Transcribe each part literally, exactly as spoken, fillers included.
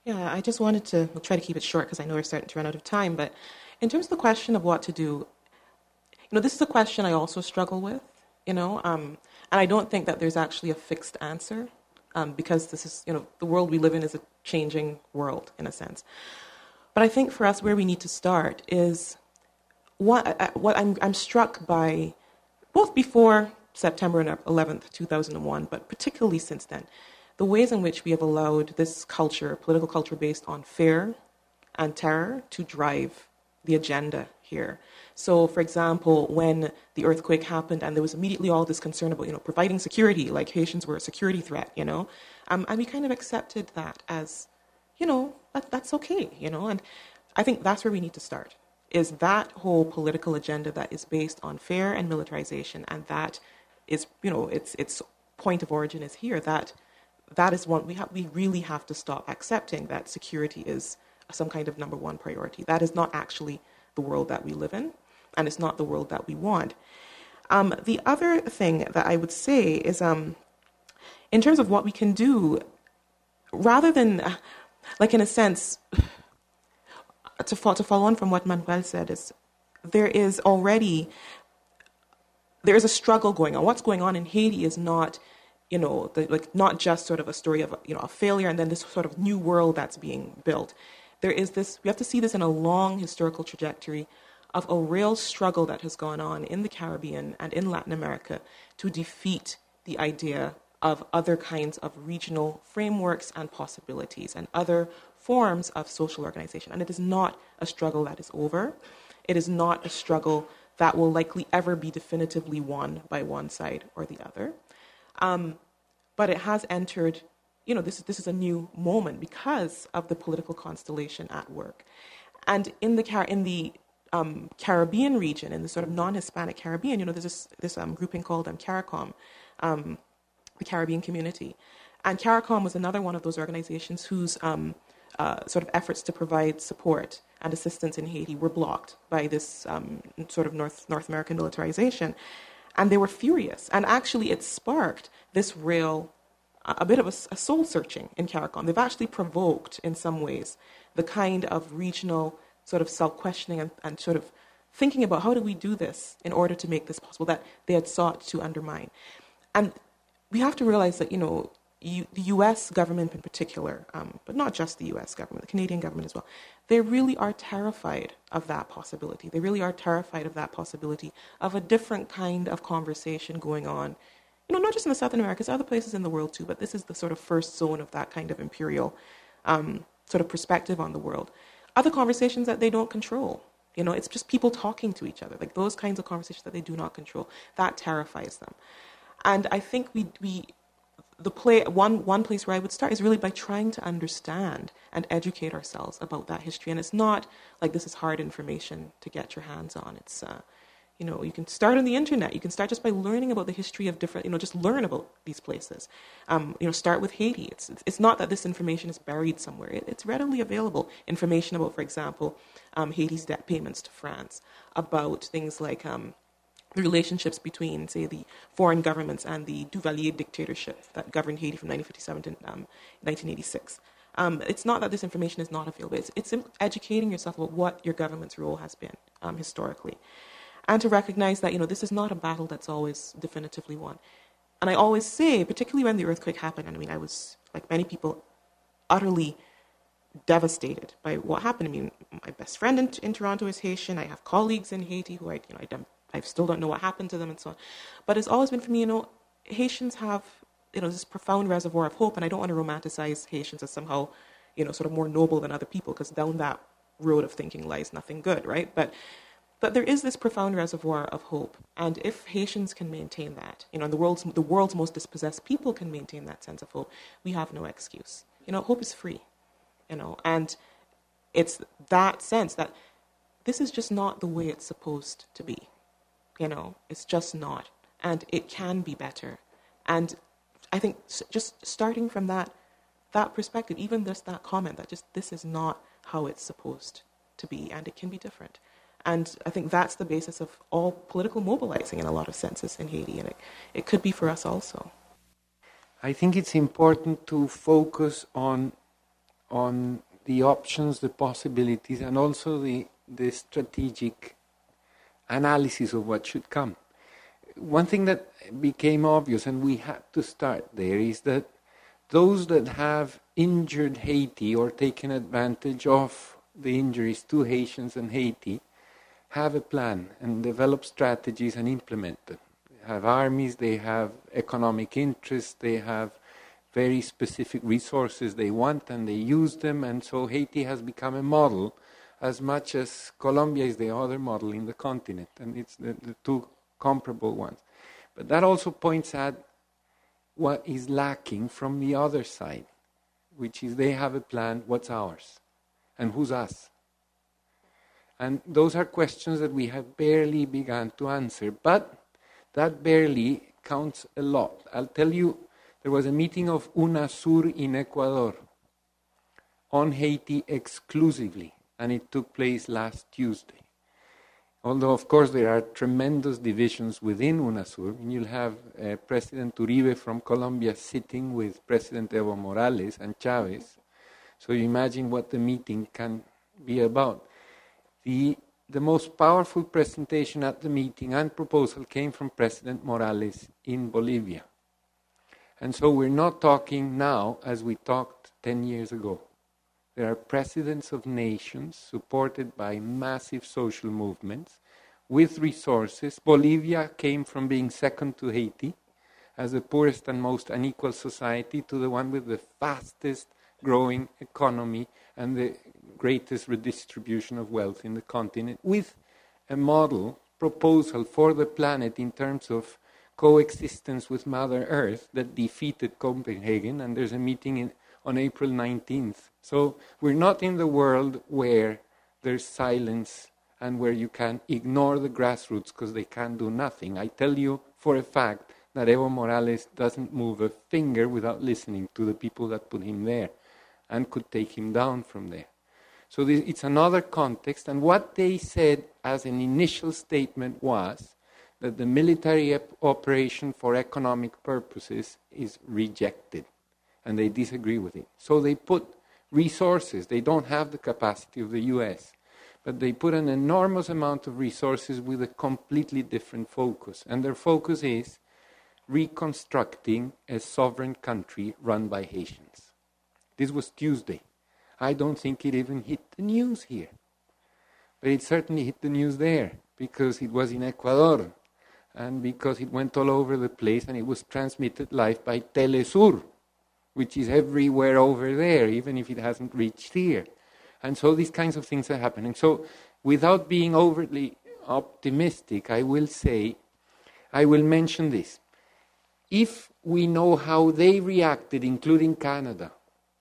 Yeah, I just wanted to we'll try to keep it short because I know we're starting to run out of time. But in terms of the question of what to do, you know, this is a question I also struggle with, you know, um, and I don't think that there's actually a fixed answer um, because this is, you know, the world we live in is a changing world in a sense. But I think for us, where we need to start is what, what I'm, I'm struck by, both before September eleventh, two thousand one, but particularly since then, the ways in which we have allowed this culture, political culture based on fear and terror, to drive the agenda here. So, for example, when the earthquake happened and there was immediately all this concern about, you know, providing security, like Haitians were a security threat, you know, um, and we kind of accepted that as, you know, that, that's okay, you know, and I think that's where we need to start, is that whole political agenda that is based on fear and militarization, and that is, you know, its its point of origin is here. That that is one we have. We really have to stop accepting that security is some kind of number one priority. That is not actually the world that we live in, and it's not the world that we want. Um, the other thing that I would say is, um, in terms of what we can do, rather than, uh, like in a sense, to, fo- to follow on from what Manuel said, is there is already, there is a struggle going on. What's going on in Haiti is not, you know, the, like not just sort of a story of, you know, a failure and then this sort of new world that's being built. There is this, we have to see this in a long historical trajectory of a real struggle that has gone on in the Caribbean and in Latin America to defeat the idea of other kinds of regional frameworks and possibilities and other forms of social organization. And it is not a struggle that is over. It is not a struggle that will likely ever be definitively won by one side or the other. Um, but it has entered, you know, this is, this is a new moment because of the political constellation at work. And in the, Car- in the um, Caribbean region, in the sort of non-Hispanic Caribbean, you know, there's this, this um, grouping called um, CARICOM, um, the Caribbean Community. And CARICOM was another one of those organizations whose um, uh, sort of efforts to provide support and assistance in Haiti were blocked by this um, sort of North, North American militarization. And they were furious. And actually it sparked this real, a bit of a, a soul searching in CARICOM. They've actually provoked, in some ways, the kind of regional sort of self-questioning and, and sort of thinking about how do we do this in order to make this possible that they had sought to undermine. And we have to realize that, you know, you, the U S government in particular, um, but not just the U S government, the Canadian government as well, they really are terrified of that possibility. They really are terrified of that possibility of a different kind of conversation going on, you know, not just in the Southern Americas, other places in the world too, but this is the sort of first zone of that kind of imperial um, sort of perspective on the world. Other conversations that they don't control. You know, it's just people talking to each other, like those kinds of conversations that they do not control. That terrifies them. And I think we, we the play, one, one place where I would start is really by trying to understand and educate ourselves about that history. And it's not like this is hard information to get your hands on. It's, uh, you know, you can start on the internet. You can start just by learning about the history of different, you know, just learn about these places. Um, you know, start with Haiti. It's, it's not that this information is buried somewhere. It, it's readily available. Information about, for example, um, Haiti's debt payments to France, about things like um, the relationships between, say, the foreign governments and the Duvalier dictatorship that governed Haiti from nineteen fifty-seven to um, nineteen eighty-six. Um, it's not that this information is not available. It's, it's educating yourself about what your government's role has been um, historically. And to recognize that, you know, this is not a battle that's always definitively won. And I always say, particularly when the earthquake happened, and I mean, I was, like many people, utterly devastated by what happened. I mean, my best friend in, in Toronto is Haitian. I have colleagues in Haiti who I, you know, I, don't, I still don't know what happened to them and so on. But it's always been for me, you know, Haitians have, you know, this profound reservoir of hope, and I don't want to romanticize Haitians as somehow, you know, sort of more noble than other people, because down that road of thinking lies nothing good, right? But But there is this profound reservoir of hope, and if Haitians can maintain that, you know, and the world's the world's most dispossessed people can maintain that sense of hope, we have no excuse. You know, hope is free, you know, and it's that sense that this is just not the way it's supposed to be, you know, it's just not, and it can be better. And I think just starting from that that perspective, even just that comment that just this is not how it's supposed to be, and it can be different. And I think that's the basis of all political mobilizing in a lot of senses in Haiti, and it, it could be for us also. I think it's important to focus on on the options, the possibilities, and also the, the strategic analysis of what should come. One thing that became obvious, and we had to start there, is that those that have injured Haiti or taken advantage of the injuries to Haitians and Haiti have a plan and develop strategies and implement them. They have armies, they have economic interests, they have very specific resources they want, and they use them, and so Haiti has become a model as much as Colombia is the other model in the continent, and it's the, the two comparable ones. But that also points at what is lacking from the other side, which is they have a plan, what's ours? And who's us? And those are questions that we have barely begun to answer, but that barely counts a lot. I'll tell you, there was a meeting of UNASUR in Ecuador on Haiti exclusively, and it took place last Tuesday. Although, of course, there are tremendous divisions within UNASUR. And you'll have uh, President Uribe from Colombia sitting with President Evo Morales and Chavez. So you imagine what the meeting can be about. The, the most powerful presentation at the meeting and proposal came from President Morales in Bolivia. And so we're not talking now as we talked ten years ago. There are presidents of nations supported by massive social movements with resources. Bolivia came from being second to Haiti as the poorest and most unequal society to the one with the fastest growing economy and the greatest redistribution of wealth in the continent, with a model proposal for the planet in terms of coexistence with Mother Earth that defeated Copenhagen, and there's a meeting in, on April nineteenth. So we're not in the world where there's silence and where you can ignore the grassroots because they can't do nothing. I tell you for a fact that Evo Morales doesn't move a finger without listening to the people that put him there and could take him down from there. So this, it's another context, and what they said as an initial statement was that the military op- operation for economic purposes is rejected, and they disagree with it. So they put resources. They don't have the capacity of the U S, but they put an enormous amount of resources with a completely different focus, and their focus is reconstructing a sovereign country run by Haitians. This was Tuesday. I don't think it even hit the news here, but it certainly hit the news there because it was in Ecuador, and because it went all over the place, and it was transmitted live by Telesur, which is everywhere over there, even if it hasn't reached here. And so these kinds of things are happening. So without being overly optimistic, I will say, I will mention this. If we know how they reacted, including Canada,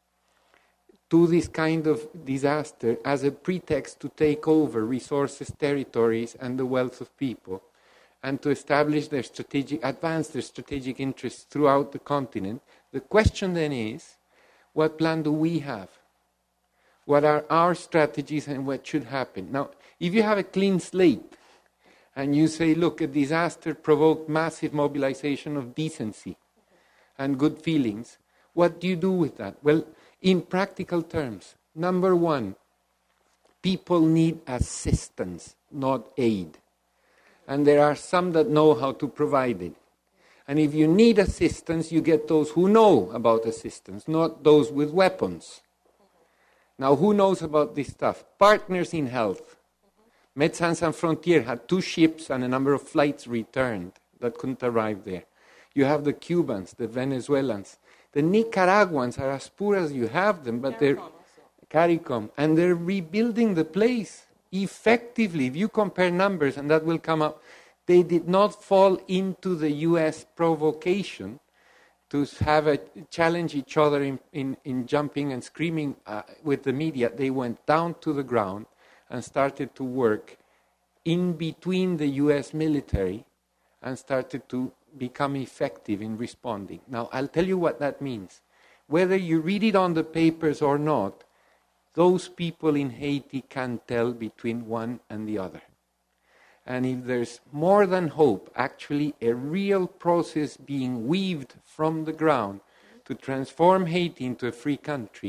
to this kind of disaster as a pretext to take over resources, territories, and the wealth of people, and to establish their strategic, advance their strategic interests throughout the continent, the question then is, what plan do we have? What are our strategies and what should happen? Now, if you have a clean slate, and you say, look, a disaster provoked massive mobilization of decency and good feelings, what do you do with that? Well, in practical terms, number one, people need assistance, not aid. And there are some that know how to provide it. And if you need assistance, you get those who know about assistance, not those with weapons. Now, who knows about this stuff? Partners in health. Médecins Sans Frontières had two ships and a number of flights returned that couldn't arrive there. You have the Cubans, the Venezuelans. The Nicaraguans are as poor as you have them, but they're CARICOM, and they're rebuilding the place effectively. If you compare numbers, and that will come up, they did not fall into the U S provocation to have a challenge each other in, in, in jumping and screaming uh, with the media. They went down to the ground and started to work in between the U S military and started to become effective in responding. Now, I'll tell you what that means. Whether you read it on the papers or not, those people in Haiti can tell between one and the other. And if there's more than hope, actually a real process being weaved from the ground to transform Haiti into a free country,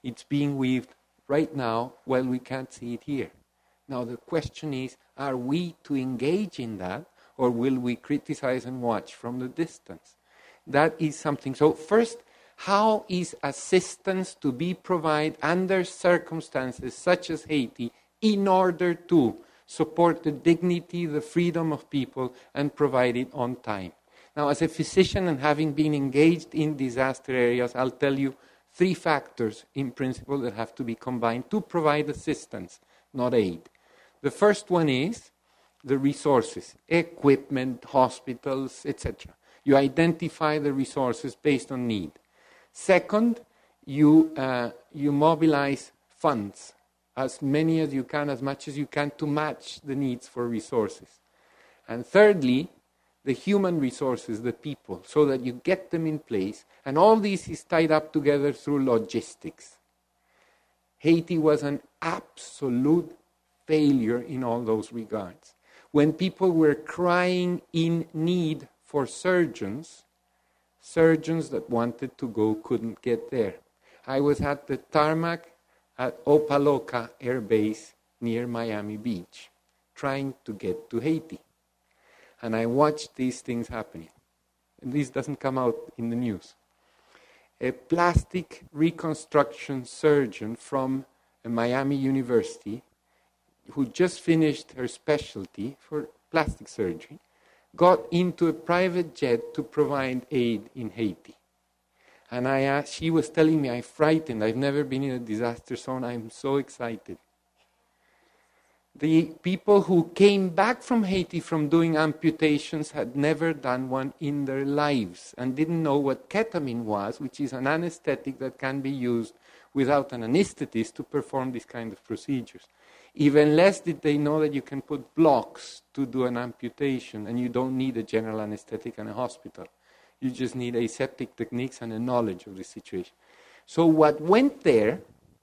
It's being weaved right now while we can't see it here. Now the question is, are we to engage in that, or will we criticize and watch from the distance? That is something. So first, how is assistance to be provided under circumstances such as Haiti in order to support the dignity, the freedom of people, and provide it on time? Now, as a physician and having been engaged in disaster areas, I'll tell you three factors in principle that have to be combined to provide assistance, not aid. The first one is the resources, equipment, hospitals, et cetera. You identify the resources based on need. Second, you, uh, you mobilize funds, as many as you can, as much as you can, to match the needs for resources. And thirdly, the human resources, the people, so that you get them in place. And all this is tied up together through logistics. Haiti was an absolute failure in all those regards. When people were crying in need for surgeons, surgeons that wanted to go couldn't get there. I was at the tarmac at Opa-locka Air Base near Miami Beach, trying to get to Haiti. And I watched these things happening. And this doesn't come out in the news. A plastic reconstruction surgeon from a Miami University who just finished her specialty for plastic surgery got into a private jet to provide aid in Haiti. And I asked, she was telling me, I'm frightened. I've never been in a disaster zone. I'm so excited. The people who came back from Haiti from doing amputations had never done one in their lives and didn't know what ketamine was, which is an anesthetic that can be used without an anesthetist to perform these kind of procedures. Even less did they know that you can put blocks to do an amputation and you don't need a general anesthetic and a hospital. You just need aseptic techniques and a knowledge of the situation. So what went there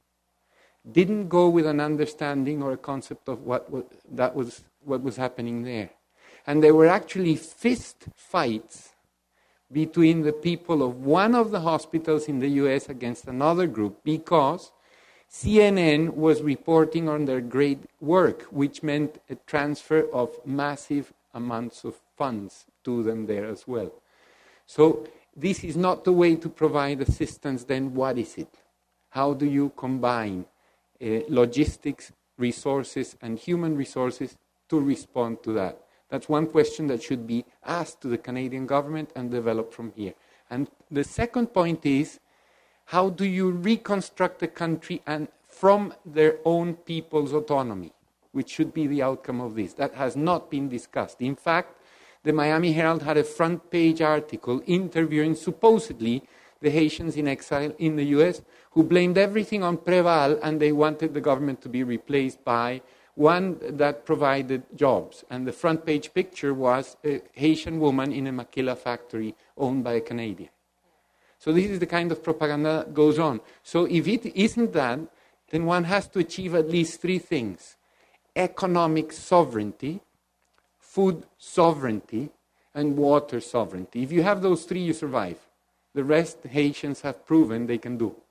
didn't go with an understanding or a concept of what, what that was what was happening there. And there were actually fist fights between the people of one of the hospitals in the U S against another group because C N N was reporting on their great work, which meant a transfer of massive amounts of funds to them there as well. So this is not the way to provide assistance. Then what is it? How do you combine uh, logistics, resources, and human resources to respond to that? That's one question that should be asked to the Canadian government and developed from here. And the second point is, how do you reconstruct the country and from their own people's autonomy, which should be the outcome of this? That has not been discussed. In fact, the Miami Herald had a front page article interviewing supposedly the Haitians in exile in the U S who blamed everything on Preval, and they wanted the government to be replaced by one that provided jobs. And the front page picture was a Haitian woman in a maquila factory owned by a Canadian. So this is the kind of propaganda that goes on. So if it isn't that, then one has to achieve at least three things: economic sovereignty, food sovereignty, and water sovereignty. If you have those three, you survive. The rest, Haitians have proven they can do.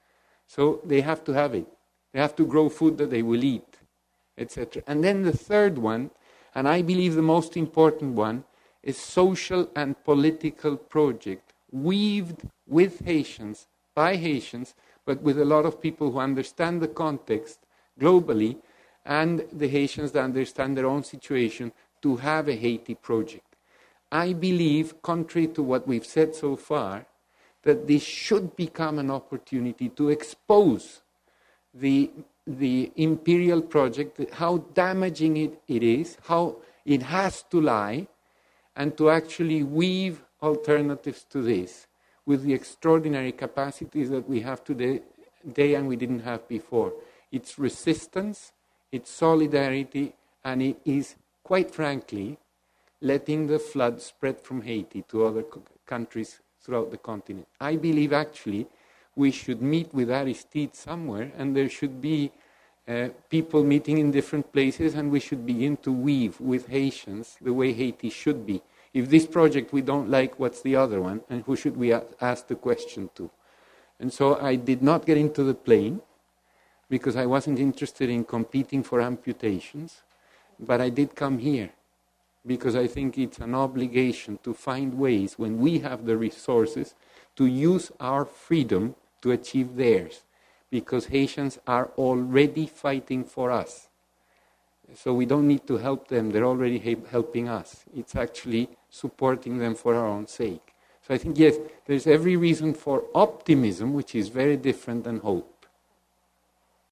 So they have to have it. They have to grow food that they will eat, et cetera. And then the third one, and I believe the most important one, is social and political project, weaved with Haitians, by Haitians, but with a lot of people who understand the context globally, and the Haitians that understand their own situation, to have a Haiti project. I believe, contrary to what we've said so far, that this should become an opportunity to expose the, the imperial project, how damaging it, it is, how it has to lie, and to actually weave alternatives to this with the extraordinary capacities that we have today, today and we didn't have before. It's resistance, it's solidarity, and it is, quite frankly, letting the flood spread from Haiti to other co- countries throughout the continent. I believe, actually, we should meet with Aristide somewhere, and there should be uh, people meeting in different places, and we should begin to weave with Haitians the way Haiti should be. If this project we don't like, what's the other one? And who should we a- ask the question to? And so I did not get into the plane because I wasn't interested in competing for amputations, but I did come here because I think it's an obligation to find ways, when we have the resources, to use our freedom to achieve theirs, because Haitians are already fighting for us. So we don't need to help them, they're already ha- helping us. It's actually supporting them for our own sake. So I think, yes, there's every reason for optimism, which is very different than hope.